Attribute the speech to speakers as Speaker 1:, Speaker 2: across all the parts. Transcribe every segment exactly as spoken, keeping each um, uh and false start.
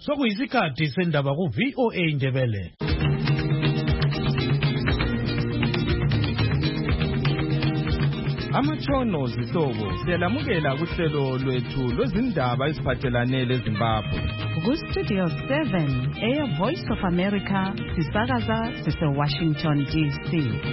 Speaker 1: Sokuyisikhathi sendaba ku V O A Ndebele.
Speaker 2: Amatshono zihlobo siyalamukela kuhlelo lwethu lwezindaba eziphathelane leZimbabwe.
Speaker 3: Ku Studio seven, Air Voice of America, sisakaza sise Washington D C.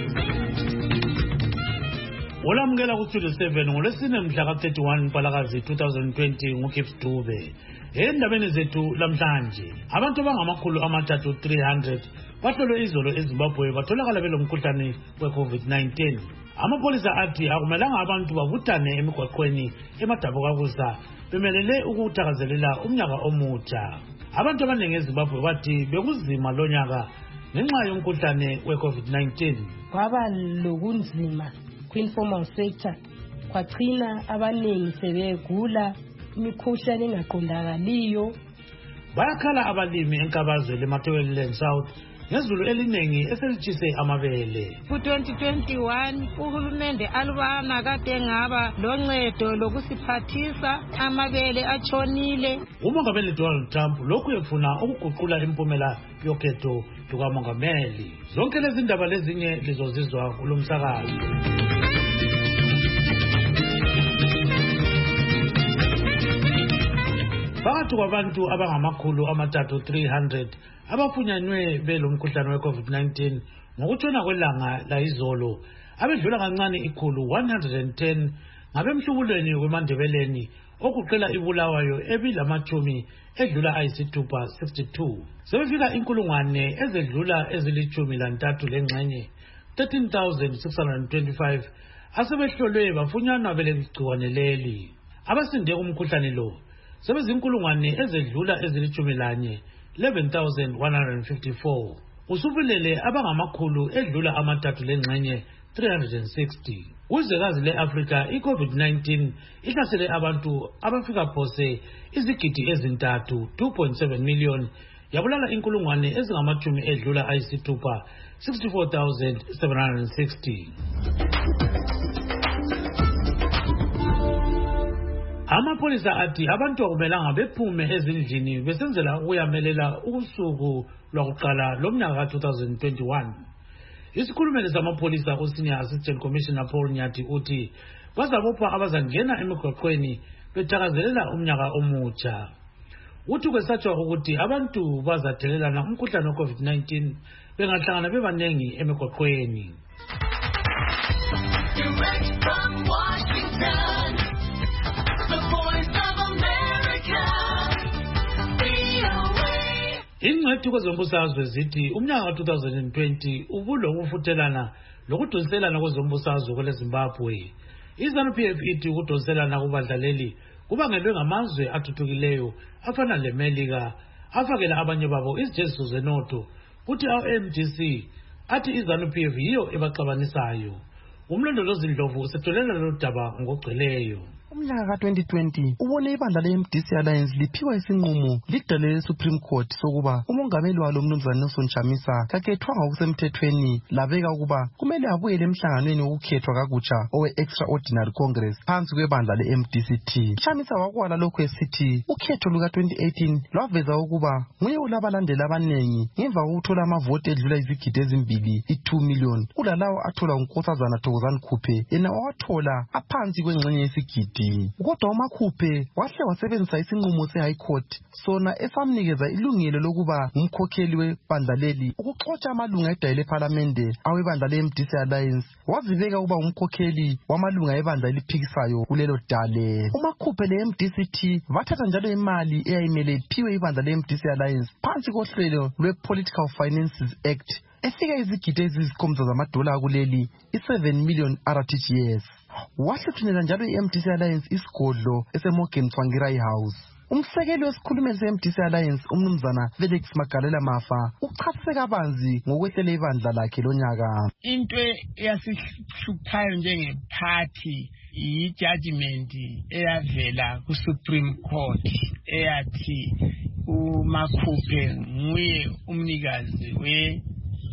Speaker 1: Olamukela ku Studio seven ngolesine mhla ka thirty-one Mpalakazi twenty twenty nguKips Dube. Endabeni zethu lamhlanje, abantu abangamakhulu amathathu three hundred bahlolwe izolo eZimbabwe batholakala belomkhuhlane we-COVID nineteen. Amapolisa athi akumelanga abantu bavuthane emigwaqweni emadabukakusa bemelele ukuthakazelela umnyaka omutsha. Abantu abaningi eZimbabwe bathi bekuzima lonyaka ngenxa yomkhuhlane we-COVID nineteen.
Speaker 4: Kwaba lokunzima kwinformal sector, kwagcina abaningi sebegula imikhuhlane engaqondakaliyo.
Speaker 1: Bayakhala abalimi enkabazwe leMatabeleland South ngezulu elinengi eselitshise amabele.
Speaker 5: Ku twenty twenty-one uhulumende alubana kade ngaba loncedo lokusiphathisa amabele atshonile.
Speaker 1: Umongameli Donald Trump lokhu efuna ukuguqula impumela yokhetho lukamongameli. Zonke lezi ndaba lezinye lizozizwa kulomsakazo. Phakathi kwabantu abangamakhulu amathathu three hundred abafunyanywe belomkhuhlane we-COVID nineteen ngokutshona kwelanga la izolo, abedlula kancane ikhulu one hundred ten ngabemhlubulweni weMandebeleni okuqela ibulawayo ebilamachumi edlula ayisithupha sixty-two. Sebefika inkulungwane ezedlula ezilichumi lantathu lengxenye thirteen thousand six hundred twenty-five asebehlolwe bafunyanwa belegciwane leli. Abasinde kumkhuhlane lo sebezinkulungwane ezedlula ezilichumi lanye eleven thousand one hundred fifty-four. Usubulele abangamakhulu edlula amathathu lengxenye three hundred sixty. Uzwekazi le-Afrika i-COVID nineteen ihlasele abantu abafika phose izigidi ezintathu two point seven million yabulala inkulungwane ezingamachumi edlula ayisithupha sixty-four thousand seven hundred sixty. Amapolisa athi abantu akumelanga bephume ezindlini besenzela ukuyamelela usuku lwakuqala lomnyaka twenty twenty-one. Isikhulumeli samapolisa uSenior Assistant Commissioner Paul Nyati uthi bazabopha abazangena emigwaqweni bethakazelela umnyaka omutsha. Uthi kwesatshwa ukuthi abantu bazathelelana umkhuhlane we-COVID nineteen bengahlangana bebanengi emigwaqweni. Ingcwethi kwezombusazwe zithi umnyaka twenty twenty ubulokufuthelana lokudonselana kwezombusazwe kwele Zimbabwe. iZANU-P F ithi ukudonselana kubadlaleli kubangelwe ngamazwe athuthukileyo afana leMelika afakela abanye babo izijeziso zenotho, kuthi awu-M D C athi iZANU-P F yiyo ebaxabanisayo. Umlondolozi Ndlovu usetholela lolu daba ngokugcweleyo.
Speaker 6: Umnyaka ka twenty twenty ubone ibandla le-M D C Alliance liphiwa isinqumo lidale le-Supreme Court sokuba umongameli walo umnumzana Nelson Chamisa kakhethwanga ngokusemthethweni, labeka ukuba kumele abuyele emhlanganweni wokukhethwa kakutsha owe-Extraordinary Congress phansi kwebandla le-M D C T. Chamisa wakwala lokhu esithi ukhetho luka twenty eighteen lwaveza ukuba nguye olabalandeli abanengi ngemva kokuthola amavoti edlula izigidi ezimbili i-two million kulalawo athola uNkosazana Thokozani Khuphe yena wawathola aphansi kwengxenye yesigidi. Kodwa uMakhuphe wahle wasebenzisa isinqumo se-High Court sona esamnikeza ilungelo lokuba umkhokheli webandla leli ukuxotsha amalunga edayile ePhalamende awebandla le-M D C Alliance, waziveka ukuba umkhokheli wamalunga ebandla eliphikisayo kulelo dale. uMakhuphe le-M D C T bathatha njalo imali eyayimele iphiwe ibandla le-M D C Alliance phansi kohlelo lwe-Political Finances Act efika izigidi eziyisikhombisa zamadola kuleli i-seven million R T G S. Wahlethunela njalo i-M D C Alliance isigodlo eseMorgan Tsvangirai House. Umsekeli wesikhulumeli se-M D C Alliance umnumzana Felix Magalela Mafa uchasise kabanzi ngokwehlela ibandla lakhe lonyaka.
Speaker 7: Into yasihluphayo njengephathi i-judgment eyavela ku-Supreme Court eyathi uMakhuphe nguye umnikazi we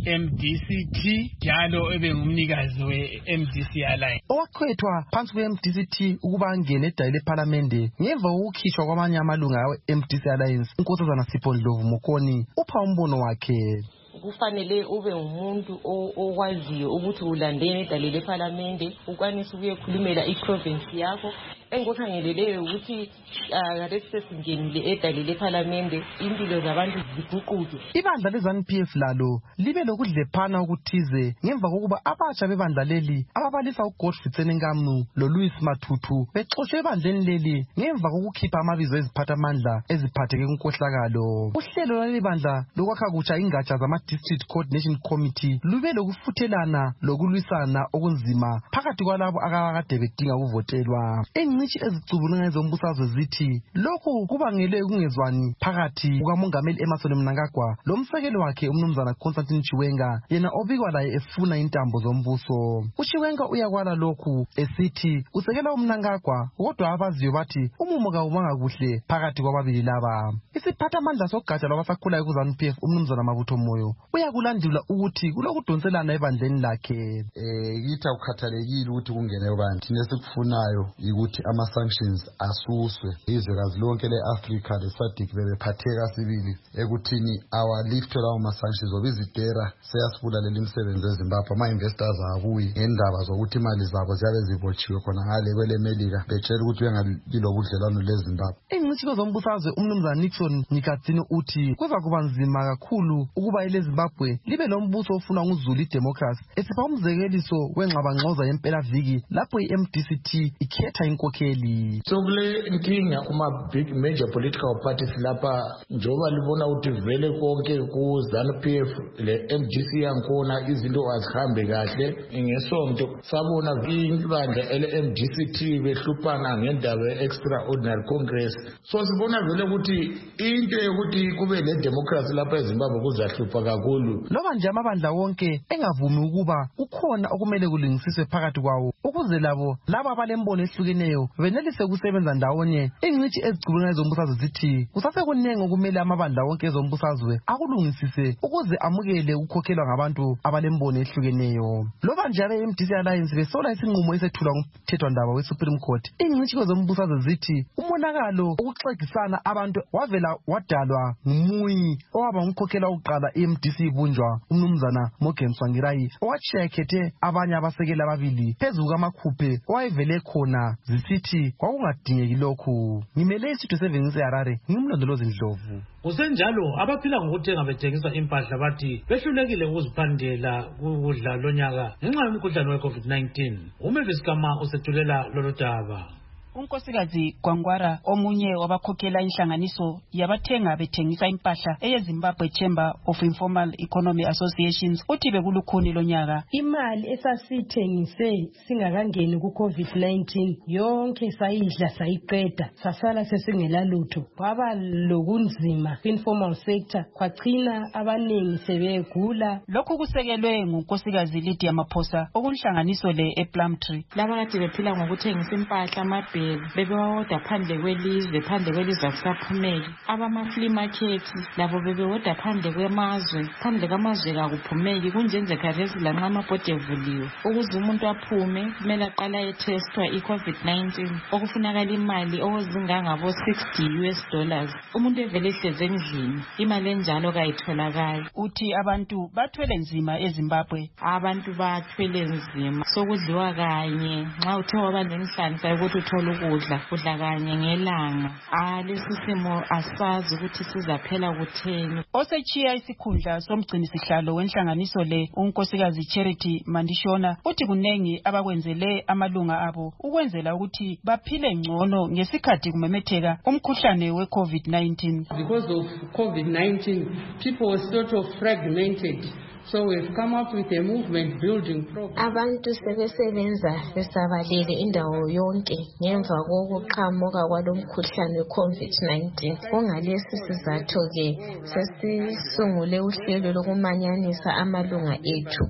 Speaker 7: M D C T njalo ebengumnikazi we-M D C Alliance.
Speaker 6: Owakhethwa phansi kwe-M D C T ukuba angene edale lephalamende ngemva kokukhishwa kwamanye amalunga we-M D C Alliance, uNkosazana Sipho Ndlovu Mokoni upha umbono wakhe.
Speaker 8: Kufanele ube umuntu okwaziyo ukuthi ulandene edale lephalamende, ukwanisa ukuyekhulumela i-province yakho. Engikukhangeleleyo ukuthi ngathi sesingenile edale lephalamende impilo zabantu ziguquke.
Speaker 6: Ibandla le-ZANU P F lalo libe lokudlephana okuthize ngemva kokuba abatsha bebandla leli ababalisa uGodfrey Tseninkamu loLouis Mathutu bexoshwe ebandleni leli ngemva kokukhipha amabizo eziphathamandla eziphatheke kunkohlakalo. Uhlelo lwaleli bandla lokwakha kutsha ingatsha zama-District Coordination Committee lube lokufuthelana lokulwisana okunzima phakathi kwalabo akakade bedinga ukuvotelwa. Ingcitshi ezicubulunga ezombusazwe zithi lokhu kubangele ukungezwani phakathi kukamongameli Emmerson Mnangagwa lomsekeli wakhe umnumzana Constantine Chiwenga, yena obikwa laye efuna intambo zombuso. uChiwenga uyakwala lokhu esithi usekela uMnangagwa, kodwa abaziyo bathi umumo kawumanga kuhle phakathi kwababili laba. Isiphathamandla sogatsha lwabasakhulayo ku-ZANU P F umnumzana Mabutho Moyo uyakulandula ukuthi kulokudonselana ebandleni lakhe.
Speaker 9: Eh yithi ukhathalekile ukuthi kungene ubani. Thina sikufunayo ukuthi ama-sanctions asuswe. Izwekazi lonke le-Afrika le-SADC bebephatheka sibili ekuthini awaliftwe lawo ma-sanctions obizitera seyasibulalela imisebenzi eZimbabwe. Ama-investors abuyi ngendaba zokuthi imali zabo ziyabe zibotshiwe khona ngale kwele-Melika betshela ukuthi uyengabi lobudlelwano leZimbabwe.
Speaker 6: Ingcitshi zombusazwe umnumzana Nixon Nyikadzini uthi kuza kuba nzima kakhulu ukuba ile-Zimbabwe libe lombuso ofuna nguzulu idemocracy, esipha umzekeliso wengxabangxoza yempelaviki lapho i-M D C T ikhetha inkokheli.
Speaker 10: So kule nkinga kuma big major political parties lapha njoba libona ukuthi vele konke ku-ZANU P F le-M D C yankona izinto azihambe kahle. Ngesonto sabona ibandla ele-M D C T behluphana ngendaba ye-extraordinary congress. So sibona vele ukuthi into yokuthi kube le-democracy lapha eZimbabwe kuzahlupha kakhulu.
Speaker 6: Loba nje amabandla wonke engavumi ukuba kukhona okumele kulingisiswe phakathi kwawo ukuze labo laba abalembono ehlukeneyo benelise ukusebenza ndawonye. Ingcitshi ezicubulunga ezombusazwe zithi kusasekunengi okumele amabandla wonke ezombusazwe akulungisise ukuze amukele ukukhokhelwa ngabantu abalembono ehlukeneyo. Loba nje abe-M D C Alliance besola isinqumo esethulwa ngumthethwandaba we-Supreme Court, ingcitshi ezombusazwe zithi umonakalo ukuxegisana abantu wavela wadalwa ngumunyi owaba ngumkhokhela wokuqala i-M D C ibunjwa umnumzana Morgan Tsvangirai owatshiya ekhethe abanye abasekeli ababili phezu kwamakhuphe owayevele khona zisithi kwakungadingeki lokhu. Ngimele isitho sevengise Harare, ngimlondolozi Ndlovu.
Speaker 1: Kusenjalo abaphila ngokuthenga bethengisa impahla bathi behlulekile ukuziphandela kudla lonyaka ngenxa yomkhuhlane we-COVID nineteen. uMavis Kama usethulela lolu daba.
Speaker 3: unkosikazi Gwangwara omunye wabakhokhela inhlanganiso yabathenga bethengisa impahla eyeZimbabwe Chamber of Informal Economy Associations uthi bekulukhuni lonyaka.
Speaker 4: Imali esasithengise singakangeni ku-COVID nineteen yonke sayidla sayiqeda sasala sesingela lutho. Kwaba lokunzima informal sector, kwagcina abaningi sebegula.
Speaker 3: Lokhu kusekelwe ngunkosikazi Lydia Maphosa okunhlanganiso le ePlumtree.
Speaker 11: Laba kade bephila ngokuthengisa impahla amabhe bebewoda phandle kwelizwe phandle kwelizwe akusaphumeki. Abama-flea market labo bebewoda phandle kwemazwe phandle kwamazwe kakuphumeki. Kunjenje khathesi lanxa amabhodi evuliwe ukuze umuntu aphume kumele aqala etestwa i-COVID nineteen okufunakala imali okuzingangabo sixty U S dollars. Umuntu evele ehlezi endlini imali enjalo kayitholakali.
Speaker 3: Uthi abantu bathwele nzima eZimbabwe.
Speaker 11: Abantu bathwele nzima sokudliwa kanye nxa uthe waba nenhlanhla ukuthi uthole ukudla kudla kanye ngelanga. Ah lesi simo asazi ukuthi sizaphela kutheni.
Speaker 3: Osechiya isikhundla somgcini sihlalo wenhlanganiso le unkosikazi Charity Mandishona uthi kunengi abakwenzele amalunga abo ukwenzela ukuthi baphile ngcono ngesikhathi kumemetheka umkhuhlane we-COVID nineteen.
Speaker 12: Because of COVID nineteen, people were sort of fragmented. So we've come up with a movement building program.
Speaker 13: Abantu sebesebenza besabalele indawo yonke ngemva kokuqhamuka kwalomkhuhlane we-COVID nineteen. Kungalesi sizatho ke sesisungule uhlelo lokumanyanisa amalunga ethu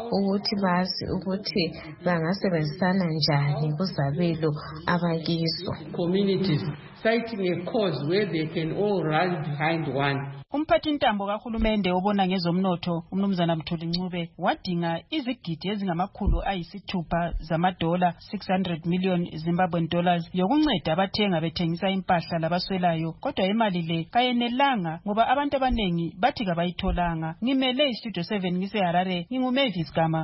Speaker 13: ukuthi bazi ukuthi bangasebenzisana njani kuzabelo abakizo.
Speaker 12: Communities citing a cause where they can all run behind one.
Speaker 3: Umphathi ntambo kahulumende obona ngezomnotho umnumzana Mthuli Ncube wadinga izigidi ezingamakhulu ayisithupha zamadola six hundred million Zimbabwean dollars yokunceda abathenga bethengisa impahla labaswelayo, kodwa imali le kayenelanga ngoba abantu abanengi bathi kabayitholanga. Ngimele istudio seven ngise Harare, nginguMavis Gama.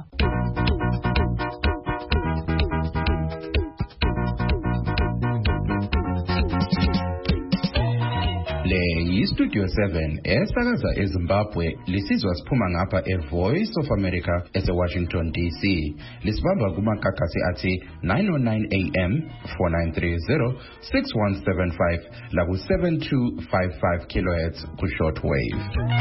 Speaker 14: Le Studio seven esakaza eZimbabwe lisizwa siphuma ngapha eVoice of America ese-Washington D C. Lisibamba kumakakasi athi nine oh nine A M, four nine three zero, six one seven five laku seven two five five kilohertz ku shortwave.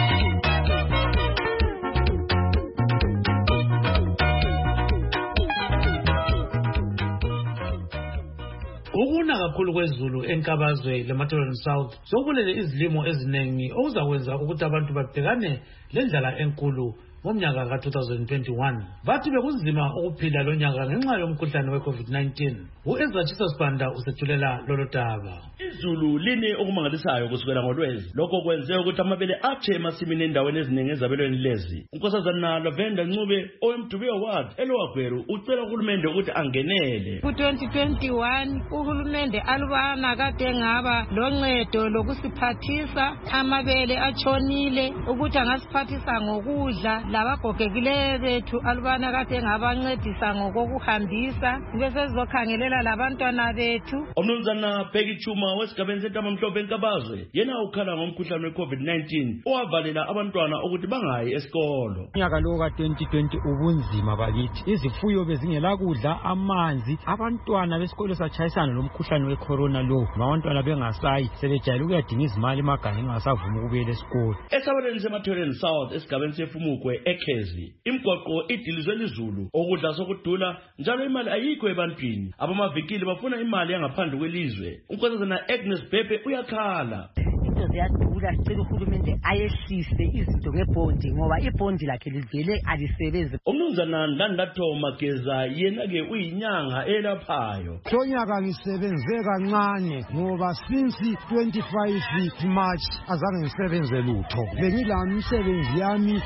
Speaker 1: Ukuna kakhulu kwezulu enkabazwe leMatabeleland South sokubulele izilimo eziningi okuzakwenza ukuthi abantu babhekane lendlala enkulu ngomnyaka ka two thousand twenty-one. Bathi bekunzima ukuphila lo nyaka ngenxa yomkhuhlane we-COVID nineteen. U-Ezra Chisasibanda usethulela lolo daba.
Speaker 15: Izulu line okumangalisayo kusukela ngoLwezi. Lokho kwenze ukuthi amabele atshe emasimini endaweni eziningi ezabelweni lezi. Unkosazana Lavenda Ncube owemdubi award elowaGweru ucela uhulumende ukuthi angenele.
Speaker 5: Ku twenty twenty-one uhulumende alubana kade ngaba loncedo lokusiphathisa amabele achonile ukuthi angasiphathisa ngokudla labagogekileyo bethu alubana kade ngabancedisa ngokuhambisa bese sizokhangelela labantwana bethu.
Speaker 15: Umnumzana Peggy Chuma wesigabeni seNtabamhlophe enkabazwe yena ukhala ngomkhuhlane we-COVID nineteen owavalela abantwana ukuthi bangayi esikolo.
Speaker 16: Unyaka lo ka twenty twenty ubunzima bakithi, izifuyo bezingela kudla, amanzi, abantwana besikolo satshayisana lomkhuhlane we-corona lo, abantwana bengasayi sebejayele ukuyadinga izimali emagangeni ngasavuma ukubuyela esikolo.
Speaker 15: Esabelweni seMatabeleland South esigabeni seFumukwe eKhezi imigwaqo idilizwe lizulu, okudla sokudula njalo imali ayikho ebantwini. Abamavikili bafuna imali yangaphandle kwelizwe. Unkosazana Agnes Bebe uyakhala.
Speaker 17: Izinto ziyadula, sicela uhulumende ayehlise izinto ngebhondi ngoba ibhondi lakhe livele alisebenzi.
Speaker 15: Umnumzana Ndandatho Mageza yena-ke uyinyanga elaphayo.
Speaker 18: Lonyaka ngisebenze kancane ngoba since twenty-five March azange ngisebenze lutho. Bengilami imisebenzi yami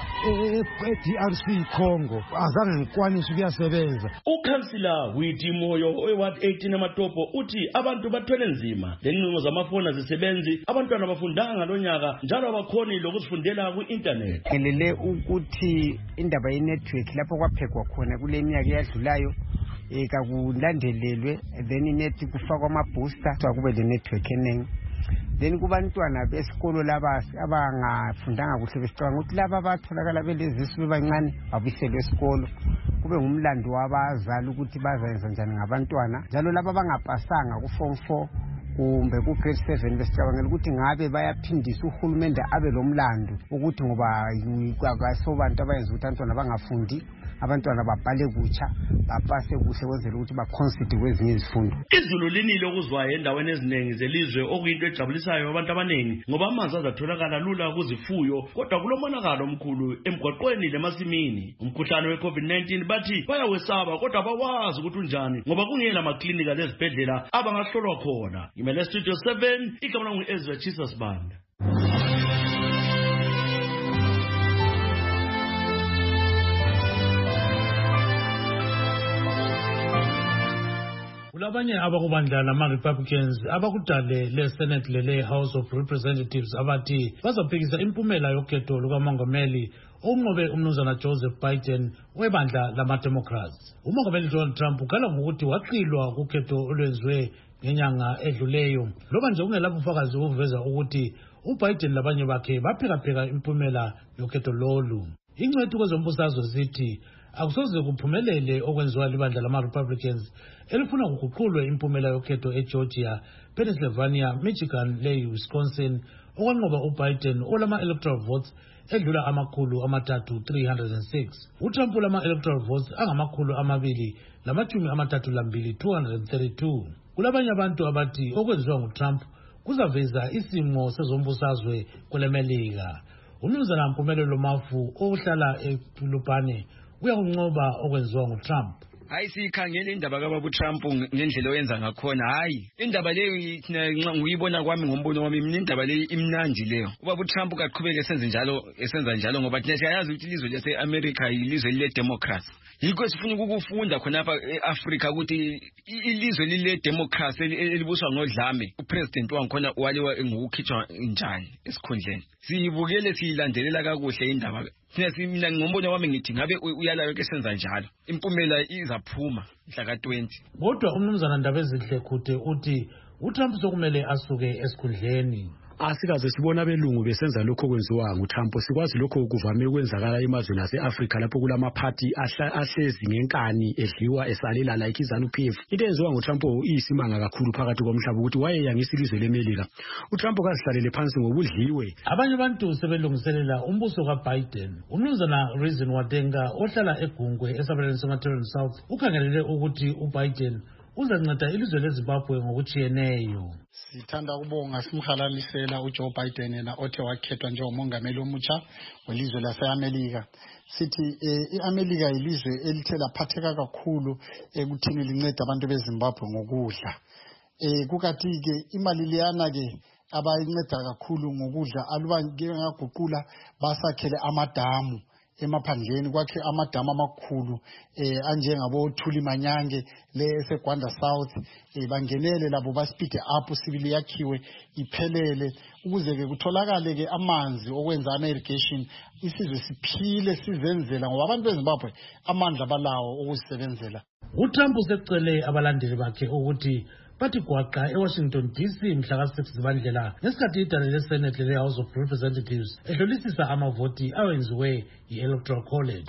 Speaker 18: e-D R C Congo azange ngikwanise ukuyasebenza.
Speaker 15: Ukhansila Witi Moyo we-Ward eighteen eMatopo uthi abantu bathwele nzima lencingo zamafoni zisebenzi, abantwana bafundanga lonyaka njalo abakhoni lokuzifundela ku-internet.
Speaker 19: Ngelele ukuthi indaba ye-network lapho kwaphekwa khona kule minyaka eyadlulayo ekakulandelelwe, then inethi kufakwa ama-booster kube le-network eningi. Then kubantwana besikolo laba abangafundanga kuhle besicabanga ukuthi laba batholakala belezisu bebancane babiselwe esikolo, kube ngumlando wabazali ukuthi bazayenza njani ngabantwana, njalo laba bangapasanga ku form four kumbe ku grade seven besicabangela ukuthi ngabe bayaphindisa uhulumende abe lomlando ukuthi ngoba akasobantu abayenza ukuthi abantwana bangafundi, abantwana babhale kutsha bapase kuhle kwenzela ukuthi baconsider kwezinye izifundo.
Speaker 15: Izulu linile okuzwayo endaweni eziningi zelizwe okuyinto ejabulisayo abantu abaningi ngoba amanzi azatholakala lula kuzifuyo, kodwa kulomonakalo omkhulu emgwaqweni lemasimini. Umkhuhlane we-COVID nineteen bathi bayawesaba kodwa bawazi ukuthi unjani ngoba kungela maklinika lezibhedlela abangahlolwa khona. Imele Studio seven igama ngu-Ezra Chisasibanda.
Speaker 1: Kulabanye abakubandla lama-Republicans abakudale le-Senate lele-House of Representatives abathi bazophikisa impumela yokhetho lukamongameli umnqobe umnumzana Joseph Biden webandla lama-Democrats. Umongameli Donald Trump ukhala ngokuthi waqilwa kukhetho olwenziwe ngenyanga edluleyo, loba nje kungelapho ufakazi uveza ukuthi uBiden labanye bakhe baphikaphika impumela yokhetho lolu. Ingcwethi kwezombusazwe zithi akusoze kuphumelele okwenziwa libandla lama-Republicans elifuna kuguqulwe impumela yokhetho eGeorgia, Pennsylvania, Michigan le-Wisconsin okwanqoba uBiden olama-electoral votes edlula amakhulu amathathu three hundred six. uTrump ulama-electoral votes angamakhulu amabili lamatshumi amathathu lambili two hundred thirty-two. Kulabanye abantu abathi okwenziwa nguTrump kuzaveza isimo sezombusazwe kwelemelika. Umnumzana Mpumelelo Mafu ohlala ePhilupane uyakuncoba okwenziwa nguTrump.
Speaker 20: Hayi sikhangela indaba kaBaba Trump ngendlela oyenza ngakhona. Hayi indaba leyo thina ngiyibona kwami ngombono wami mina indaba leyo imnandi leyo. uBaba Trump kaqhubeke esenze njalo esenza njalo ngoba thina siyazi ukuthi ilizwe lase-America yilizwe le-democracy. Yikho sifuna ukufunda khona lapha eAfrica ukuthi ilizwe lile-democracy elibuswa ngodlame upresident wangikhona waliwa ngokukhitshwa njani esikhundleni. Siyibukele siyilandelela kakuhle indaba. Thina mina ngombono wami ngithi ngabe uyalayo ke senza njalo impumela izaphuma mhla ka twenty.
Speaker 1: Kodwa umnumzana Ndabezihle Khuthe uthi uTrump sokumele asuke esikhundleni.
Speaker 21: Asikaze sibona belungu besenza lokho kwenziwa nguTrump. Sikwazi lokho kuvame ukwenzakala emazweni ase-Africa lapho kulama party ahlezi ngenkani edliwa esalela like iZanu-P F. Into enziwa nguTrump iyisimanga kakhulu phakathi komhlaba ukuthi wayeyangisa ilizwe leMelika. uTrump kasihlalele phansi ngobudliwe.
Speaker 1: Abanye abantu sebelungiselela umbuso kaBiden. Umnumzana Reason Wadenga ohlala eGungwe esabelweni seMatern South ukhangelele ukuthi uBiden uzanceda ilizwe leZimbabwe ngokuchiyeneyo.
Speaker 22: Sithanda ukubonga simhalalisela uJoe Biden yena othe wakhethwa njengomongameli omutsha welizwe lase-Amerika. Sithi iAmerika yilizwe elithe laphatheka kakhulu ekuthini linceda abantu beZimbabwe ngokudla. Eh kukathi ke imali leyana ke abayinceda kakhulu ngokudla aluba ngengaguqula basakhele amadamu emaphandleni kwakhe amadamu amakhulu eh anjengabo Thuli Manyange leseGwanda South eh bangenele labo ba speed up sibili yakhiwe iphelele ukuze ke kutholakale ke amanzi okwenza ama irrigation isizwe siphile sizenzela ngoba abantu beZimbabwe amandla balawo ukuzisebenzela.
Speaker 1: uTrump usecele abalandeli bakhe ukuthi bathi gwaqa eWashington D C mhla ka six zibandlela ngesikhathi idala leSenate le-House of Representatives ehlolisisa amavoti awenziwe yi-Electoral College.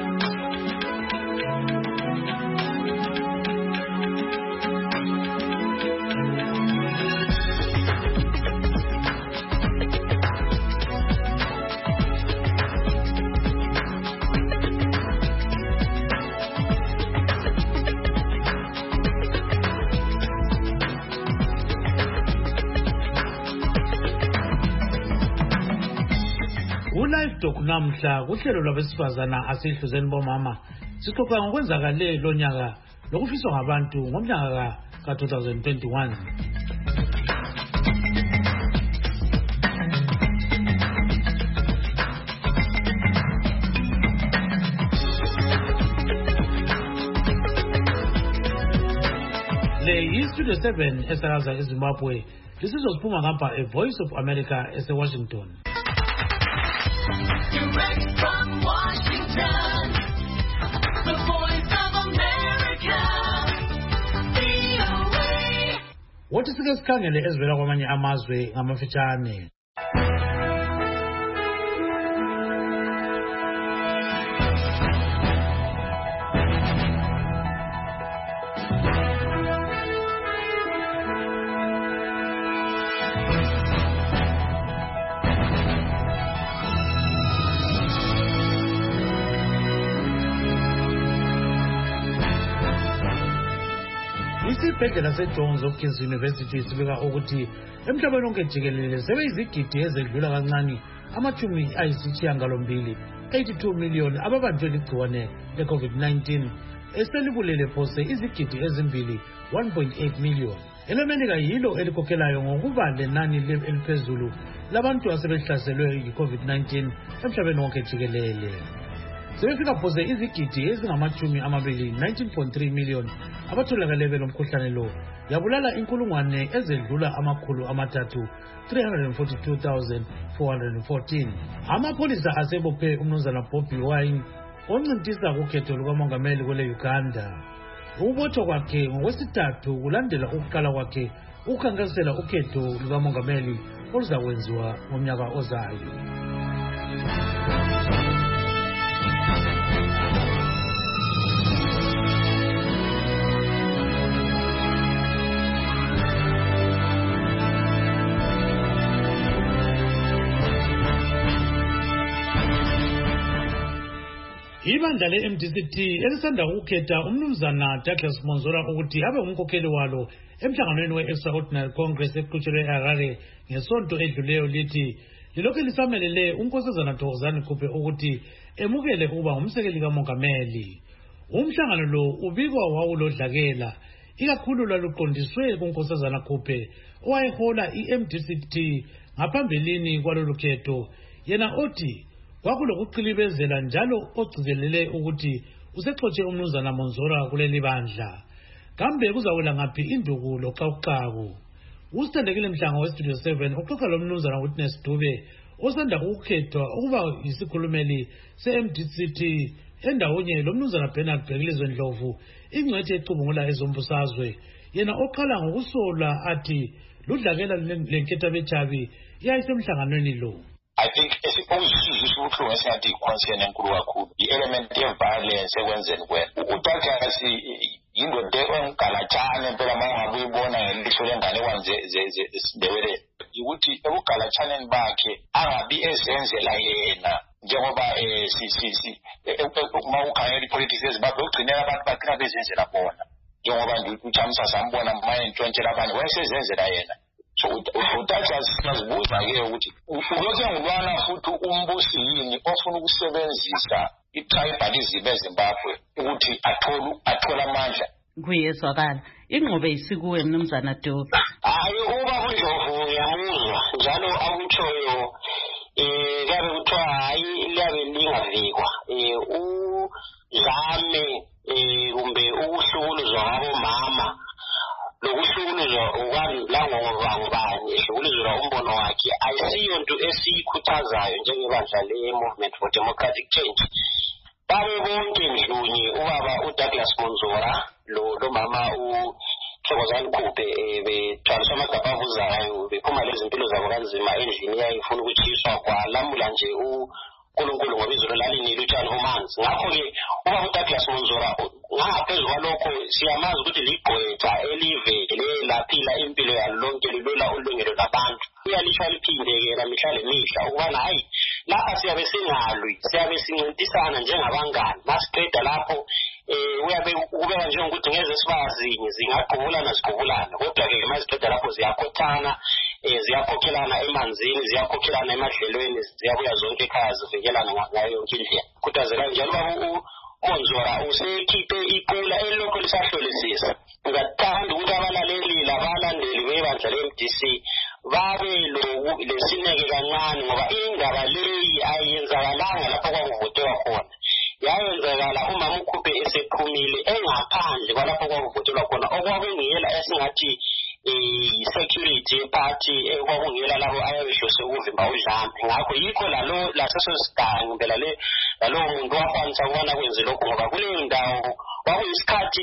Speaker 1: Livestock namhla kuhlelo lwabesifazana asihluzeni bomama sixoxa ngokwenzakale lo nyaka lokufiswa ngabantu ngomnyaka ka twenty twenty-one. Le yi-Studio seven esakaza eZimbabwe lisizophuma ngapha eVoice of America ese-Washington.
Speaker 23: Direct from Washington, the Voice of America, V O A.
Speaker 1: Wathi sike sikhangele ezivela kwamanye amazwe ngamafitshane. Isibhedlela seJohns Hopkins University sibika ukuthi emhlabeni wonke jikelele sebeyizigidi ezedlula kancane amathumi ayisishiyagalombili eighty-two million ababanjwe ligciwane le-COVID nineteen eselibulele phose izigidi ezimbili one point eight million. ELamelika yilo elikhokhelayo ngokuba lenani eliphezulu labantu asebehlaselwe yi-COVID nineteen emhlabeni wonke jikelele. Sebefika phose izigidi ezingamachumi amabili nineteen point three million abatholakale belomkhuhlane lo yabulala inkulungwane ezedlula amakhulu amathathu three hundred forty-two thousand four hundred fourteen. Amapholisa asebophe umnumzana Bobi Wine oncintisa kukhetho lukamongameli kwele Uganda. Ukubothwa kwakhe ngokwesithathu kulandela ukuqala kwakhe ukukhankasela ukhetho lukamongameli oluzakwenziwa ngomnyaka ozayo. Ibandla le-M D C T elisanda ukukhetha umnumzana Douglas Monzora ukuthi abe umkhokheli walo emhlanganweni we-Extraordinary Congress eqhutshelwe eHarare ngesonto edluleyo lithi lilokhu lisamelele unkosazana Thokozani Khuphe ukuthi emukele ukuba ngumsekeli kamongameli. Umhlangano lo ubikwa wawulodlakela ikakhulu laluqondiswe kunkosazana Khuphe owayehola i-M D C T ngaphambilini kwalolu khetho, yena othi kwakulokuqilibezela njalo ogcizelele ukuthi usexotshe umnumzana Monzora kuleli bandla. Kambe kuzawela ngaphi induku loxawuxawu? Usithandekile Mhlango weStudio seven uxoxa lo mnumzana Witness Dube osanda ukukhethwa ukuba yisikhulumeli se-M D C T endawonye lo mnumzana Bernard Bhekilizwe Ndlovu ingcwethi ecubungula ezombusazwe, yena oqala ngokusola athi ludlakela lenketha bechabi yayisemhlanganweni lo.
Speaker 2: I think esiphoyisizwe ukuthi ngesathi concern enkulu kakhulu i-element ye-violence ekwenzeni kwena uDouglas yindoda engalatshane phela mangabe uyibona ngelihlo lengane kwanze zesindebele ukuthi ebugalatshaneni bakhe angabi ezenzela yena njengoba eh sisi uma ukhangela ipolitics eZimbabwe ugcinela abantu bagcina bezenzela bona njengoba nje uChamisa sambona manje ntshontshela abantu wayesezenzela yena. So uDouglas siyazibuza-ke ukuthi ulokhu engulwana futhi umbusi yini ofuna ukusebenzisa i-tribalism eZimbabwe ukuthi athole athola amandla.
Speaker 7: Kuyezwakala ingqobe isikuwe mnumzana Dube.
Speaker 8: Hayi uba kuNdlovu ngiyamuzwa njalo akutshoyo eh kabe kuthiwa hayi liyabe lingavikwa eh uzame eh kumbe ukuhlukuluzwa ngabomama lokuhlukuluzwa ukwangobani ehlukuluzwa umbono wakhe ayisiyo into esiyikhuthazayo njengebandla le-Movement for Democratic Change. Babe bonke ndlunye ubaba uDouglas Monzora lo lo mama uThokozani Khuphe bethwaliswa amagabha avuzayo bephuma lezi impilo zabo kanzima endlini yayifuna ukuchiswa kwalamula nje uNkulunkulu ngoba izolo lalinile utshani omanzi. Ngakho-ke ubaba uDouglas Monzora ngaphezu kwalokho siyamazi ukuthi ligqwetha elivele laphila impilo yalo lonke lilwela ulungelo labantu. Uyalisho liphindekela mihla lemihla ukubana hayi lapha siyabe singalwi siyabe sincintisana njengabangani masiqeda lapho eh uyabe ubeka njengokuthi ngeze sibazinye zingaqhubulana ziqhubulana kodwa-ke masiqeda lapho ziyakhothana eh ziyakhokhelana emanzini ziyakhokhelana emadlelweni ziyabuya zonke ekhaya zivikelana ngayo yonke indlela. Khuthazela njalo baba uMonzora usekhiphe iqula elilokhu lisahlolisisa. Ngathanda ukuthi abalaleli labalandeli bebandla le-M D C babe lesineke kancane ngoba indaba leyi ayenzakalanga lapho kwakuvotelwa khona. Yayenzakala umama uKhuphe esephumile engaphandle kwalapho kwakuvotelwa khona okwakungiyela esingathi i-security party ekwakungiyela labo ayabehlose ukuvimba udlame. Ngakho yikho lalo laseso sigangu phela le lalo muntu wafanisa ukubana kwenze lokho ngoba kuleyo ndawo kwakuyisikhathi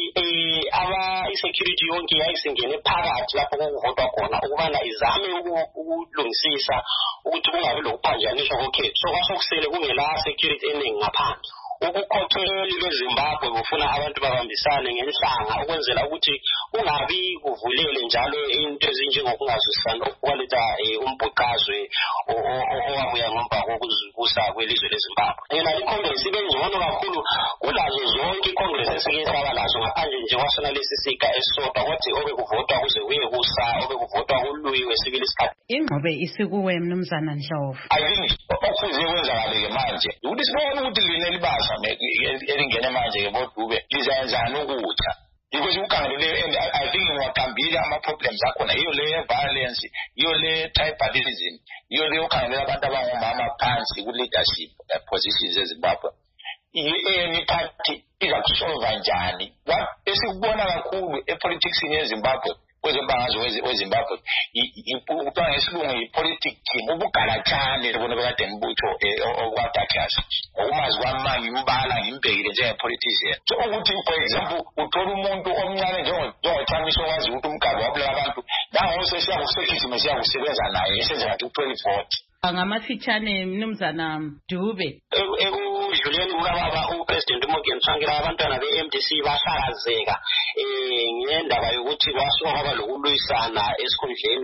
Speaker 8: aba i-security yonke yayisingene phakathi lapho kokuvotwa khona ukubana izame ukulungisisa ukuthi kungabi lokuphanjaniswa kokhetho. So kwasokusele kungela security eningi ngaphandle. Ubukhokheli beZimbabwe bufuna abantu babambisane ngenhlanga ukwenzela ukuthi kungabi kuvulele njalo into ezinjengokungazwisani okwaletha umbhuqazwe owabuya ngomva kokuzibusa kwelizwe leZimbabwe. Yena iCongress ibe ngcono kakhulu kulazo zonke iCongress esike saba lazo ngaphandle nje kwasona lesi siga esisodwa kwathi obekuvotwa kuze kuye kusa obekuvotwa kuluyiwe sibili isikhathi.
Speaker 7: Ingqobe isikuwe mnumzana Ndlovu.
Speaker 2: I think okufuze kwenzakale-ke manje ukuthi sibone ukuthi lina libasa elingene manje-ke boDube lizayenzani ukutha because ukhangelele and I think ngiwaqambile ama-problems akhona iyo le ye-violence iyo le tribalism iyo le ukhangelela abantu abangomama phansi ku-leadership positions eZimbabwe. I-A N C party iza kusolva njani esikubona kakhulu epoliticsini yeZimbabwe kwezembangazwe weZimbabwe kuthiwa ngesilungu yi-politic team ubugalatshane bona bekade ngibutho okwa-Douglas okumazi kwamanye imbala ngimbhekile njenge-politician. So ukuthi for example uthola umuntu omncane njengochamisa okwazi ukuthi umgabo wabulala abantu nangose siyakusekhisime siyakusebenza naye esenze ngathi uthole ivoti.
Speaker 7: Ngamafitshane mnumzana Dube.
Speaker 8: Ekudluleni kukababa uPresident uMorgan Tsvangirai abantwana be-M D C bahlakazeka eh ngendaba yokuthi kwasuka kwaba lokulwisana esikhundleni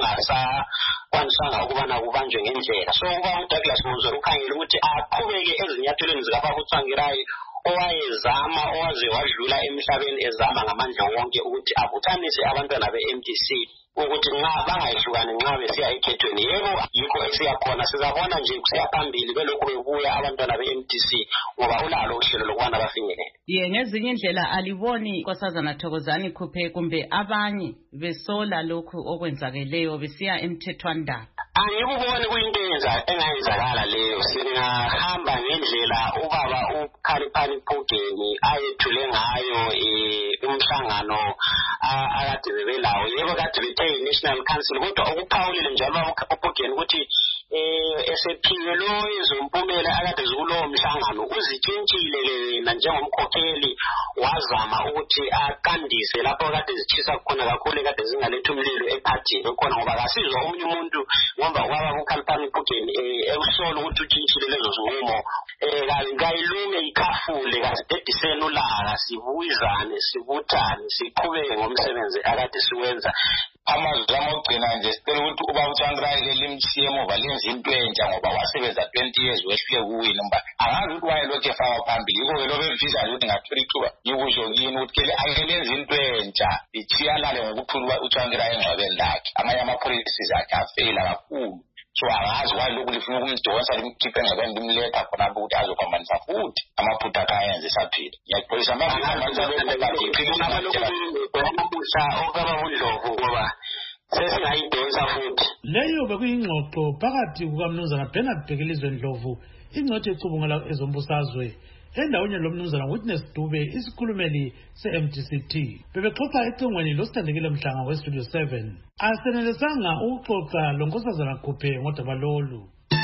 Speaker 8: okungasakwanisanga ukubana kubanjwe ngendlela. So uba uDouglas Monzora ukhangela ukuthi aqhubeke ezinyathelweni zikababa uTsvangirai owayezama owaze wadlula emhlabeni ezama ngamandla wonke ukuthi abuthanise abantwana be-M D C ukuthi nxa bangayihlukani nxa besiya ekhethweni. Yebo, yikho esiyakhona sizabona nje kusiya phambili belokhu bebuya abantwana be-M D C ngoba ulalo uhlelo lokubana bafinyelele.
Speaker 7: Ye ngezinye indlela aliboni Nkosazana Thokozani Khuphe kumbe abanye besola lokhu okwenzakeleyo besiya emthethwandaba?
Speaker 8: Angikuboni kuyinto engayenzakala leyo. Singahamba ngendlela ubaba uKhaliphani Phugeni ayethule ngayo umhlangano akade bebelawo. Yebo kade bethe i-National Council kodwa okuphawulile njalo uPhugeni ukuthi esephiwe lo izompumela akade zikulowo mhlangano uzitshintshile yena njengomkhokheli wazama ukuthi aqandise lapho kade zitshisa khona kakhulu kade zingaletha umlilo ephathini khona ngoba kasizwa omunye umuntu ngoba ubaba uKhaliphani Phugeni ekusola ukuthi utshintshile lezo zinqumo kayilume ikhafule kasidedisene ulaka sibuyizane sibuthane siqhubeke ngomsebenzi akade siwenza.
Speaker 2: Amazama ogcina nje sicela ukuthi ubaba uTsvangirai limshiye emuva lenza into entsha ngoba wasebenza twenty years wehlule kuwina mba angazi ukuthi wayelokhu efaka phambili yiko ke lobe mfisa ukuthi ngathola ithuba ngikusho kini ukuthi ke ayelenza into entsha ichiyalale ngokuthula uTsvangirai engcwabeni lakhe amanye ama-policies akhe afeyila kakhulu. So angazi walokhu lifuna ukumdonsa limkhiphe engcwabeni limletha khonapho ukuthi azophambanisa futhi amaphutha akhe ayenze esaphila. Ngiyakupholisa
Speaker 1: leyo bekuyingxoxo phakathi kukamnumzana Bernard Bhekelizwe Ndlovu ingcwethi ecubungela ezombusazwe endaweni lomnumzana Witness Dube isikhulumeli se-M D C T bebexoxa ecingweni losithandekile Mhlanga westudio seven. Asenelisanga ukuxoxa loNkosazana Khuphe ngodaba lolu.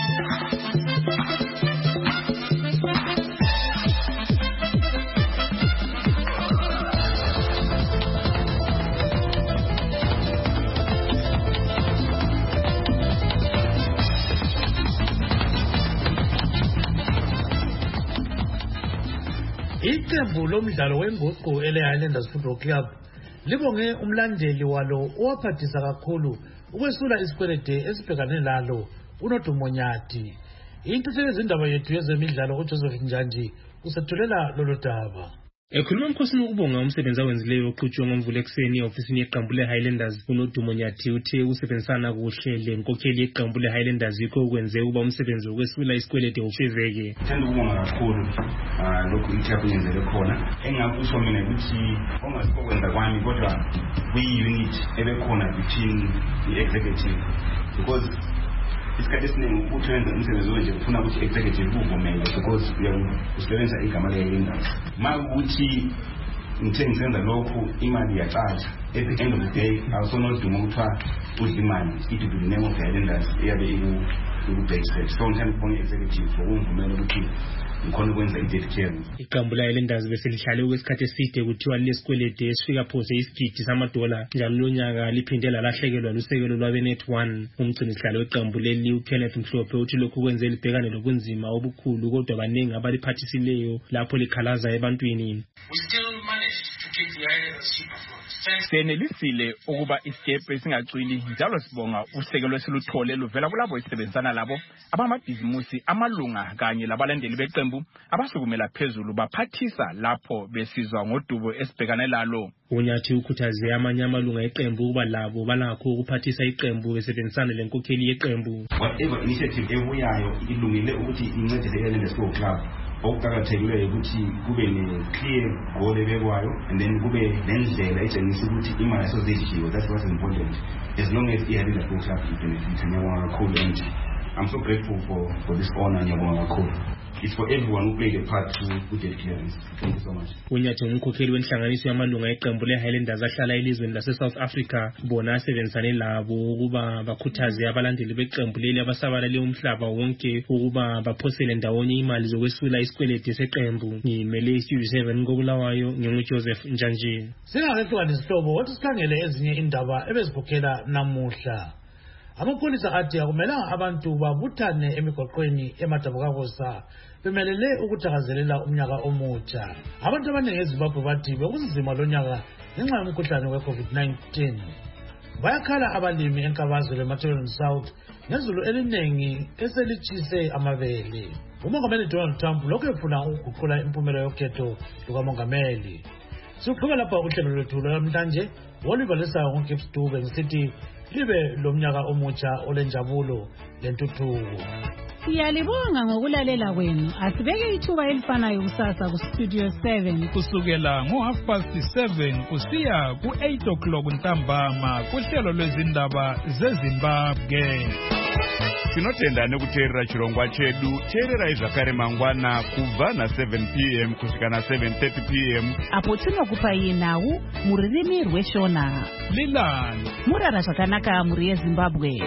Speaker 1: Iqembu lomdlalo wenguqu ele-Highlanders Football Club libonge umlandeli walo owaphathisa kakhulu ukwesula isikwelede esibhekane lalo uNodumo Nyathi. Intutheko ezindaba yethu yezemidlalo uJoseph Njanji usethulela lolu daba.
Speaker 6: Ekhuluma umkhosini wokubonga umsebenzi awenzileyo oqhutshwe ngomvulo ekuseni e-ofisini yeqembu le-Highlanders uNodumo Nyathi uthe usebenzisana kuhle lenkokheli yeqembu le-Highlanders yikho ukwenze ukuba umsebenzi wokwesula isikwelede ufezeke.
Speaker 9: Ngithanda ukubonga kakhulu lokhu iThabo yenzele khona. Engakusho mina ukuthi ongasikwenza kwami kodwa kuyi-unit ebekhona between the-executive because isikhathi esiningi ukuthi wenza umsebenzi onje kufuna ukuthi executive uvumele because usebenza igama le-Highlanders. Ma ukuthi ngithe ngisenza lokhu imali yacatsha at the end of the day awusonoduma ukuthiwa udla imali it will be the name of the Highlanders eyabe iku-backstage. So ngithanda ukubonga i-executive for ukungivumela ukuthi ngikhona ukwenza i-debt clearance.
Speaker 6: Iqembu le-Highlanders beselihlale okwesikhathi eside kuthiwa lesikwelede esifika phose isigidi samadola njalo lonyaka liphinde lalahlekelwa lusekelo lwabe-Net one. Umgcinisihlalo weqembu leli uKenneth Mhlophe uthi lokhu kwenze libhekane nobunzima obukhulu kodwa baningi abaliphathisileyo lapho likhalaza ebantwini.
Speaker 10: Senelisile ukuba isikebhe singacwili njalo sibonga usekelo esiluthole luvela kulabo esebenzisana labo abamabhizimusi amalunga kanye labalandeli beqembu abasukumela phezulu baphathisa lapho besizwa ngodubo esibhekane lalo.
Speaker 6: uNyathi ukhuthaze amanye amalunga eqembu ukuba labo balakho ukuphathisa iqembu besebenzisana lenkokheli yeqembu.
Speaker 9: Whatever initiative ebuyayo ilungile ukuthi incedise i-Highlanders Football Club. Okuqakathekileyo ukuthi kube ne-clear goal ebekwayo and then kube nendlela etshengisa ukuthi imali esozidliwe. That's what's important. As long as i-Highlanders Football Club ibenefit, ngiyabonga kakhulu and I'm so grateful for, for this honor. Ngiyabonga kakhulu. It's for everyone who played a part to put the clearance. Thank you so much.
Speaker 6: uNyathi umkhokheli wenhlanganiso yamalunga eqembu le-Highlanders ahlala elizweni lase-South Africa bona asebenzisane labo ukuba bakhuthaze abalandeli beqembu leli abasabalale umhlaba wonke ukuba baphosele ndawonye imali zokwesula isikwelede seqembu. Ngimele iStudio seven koBulawayo nginguJoseph Njanji.
Speaker 1: Singakehlukani isihlobo wathi sikhangele ezinye indaba ebezikhokhela namuhla. Amapholisa athi akumelanga abantu babuthane emigoqweni eMadabukakusa bemelele ukuthakazelela umnyaka omutsha. Abantu abaningi eZimbabwe bathi bekunzima lonyaka ngenxa yomkhuhlane we-COVID nineteen. Bayakhala abalimi enkabazwe leMatabeleland South ngezulu eliningi eselitshise amabele. umongameli Donald Trump lokhu efuna ukuguqula impumela yokhetho lukamongameli. Siqhubeka lapha uhlelo lwethu namhlanje olibalisayo ngoGibbs Dube ngisithi libe lomnyaka omutsha olenjabulo lentuthuko.
Speaker 4: Siyalibonga ngokulalela kwenu. Asibeke ithuba elifanayo kusasa ku Studio seven
Speaker 11: kusukela ngo half past seven kusiya ku eight o'clock ntambama kuhlelo lwezindaba zeZimbabwe.
Speaker 13: Tinotenda nekuteerera chirongwa chedu. Teererai zvakare mangwana kubva na seven p m kusvika na seven thirty p m
Speaker 4: apo tinokupai nhau muririmi rweshona.
Speaker 11: Lilani
Speaker 4: Murara zvakanaka muri yeZimbabwe.